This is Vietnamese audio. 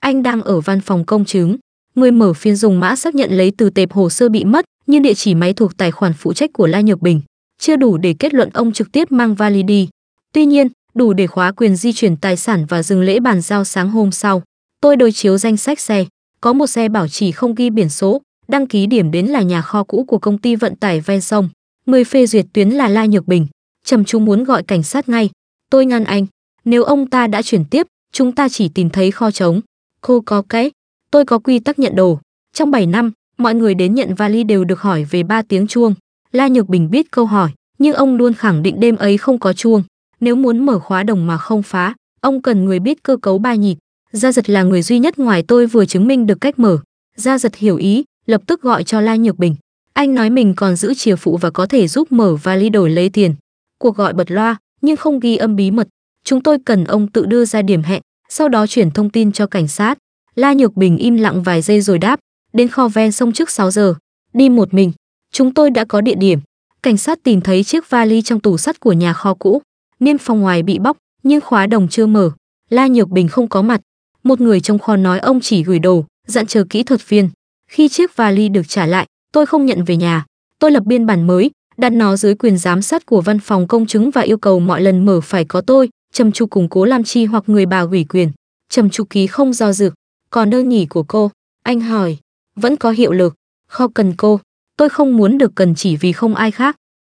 Anh đang ở văn phòng công chứng. Người mở phiên dùng mã xác nhận lấy từ tệp hồ sơ bị mất, nhưng địa chỉ máy thuộc tài khoản phụ trách của La Nhược Bình. Chưa đủ để kết luận ông trực tiếp mang vali đi. Tuy nhiên, đủ để khóa quyền di chuyển tài sản và dừng lễ bàn giao sáng hôm sau. Tôi đối chiếu danh sách xe. Có một xe bảo trì không ghi biển số, đăng ký điểm đến là nhà kho cũ của công ty vận tải ven sông. Người phê duyệt tuyến là La Nhược Bình. Trầm Chu muốn gọi cảnh sát ngay. Tôi ngăn anh. Nếu ông ta đã chuyển tiếp, chúng ta chỉ tìm thấy kho trống. Cô có cái. Tôi có quy tắc nhận đồ. Trong 7 năm, mọi người đến nhận vali đều được hỏi về 3 tiếng chuông. La Nhược Bình biết câu hỏi, nhưng ông luôn khẳng định đêm ấy không có chuông. Nếu muốn mở khóa đồng mà không phá, ông cần người biết cơ cấu 3 nhịp. Gia Giật là người duy nhất ngoài tôi vừa chứng minh được cách mở. Gia Giật hiểu ý, lập tức gọi cho La Nhược Bình. Anh nói mình còn giữ chìa phụ và có thể giúp mở vali đổi lấy tiền. Cuộc gọi bật loa, nhưng không ghi âm bí mật. Chúng tôi cần ông tự đưa ra điểm hẹn, sau đó chuyển thông tin cho cảnh sát. La Nhược Bình im lặng vài giây rồi đáp, đến kho ven sông trước 6 giờ. Đi một mình. Chúng tôi đã có địa điểm. Cảnh sát tìm thấy chiếc vali trong tủ sắt của nhà kho cũ. Niêm phong ngoài bị bóc, nhưng khóa đồng chưa mở. La Nhược Bình không có mặt. Một người trong kho nói ông chỉ gửi đồ, dặn chờ kỹ thuật viên. Khi chiếc vali được trả lại, tôi không nhận về nhà. Tôi lập biên bản mới, đặt nó dưới quyền giám sát của văn phòng công chứng và yêu cầu mọi lần mở phải có tôi, Trầm Chu cùng Cố Lam Chi hoặc người bà ủy quyền. Trầm Chu ký không do dự. Còn đơn nghỉ của cô? Anh hỏi. Vẫn có hiệu lực. Kho cần cô. Tôi không muốn được cần chỉ vì không ai khác.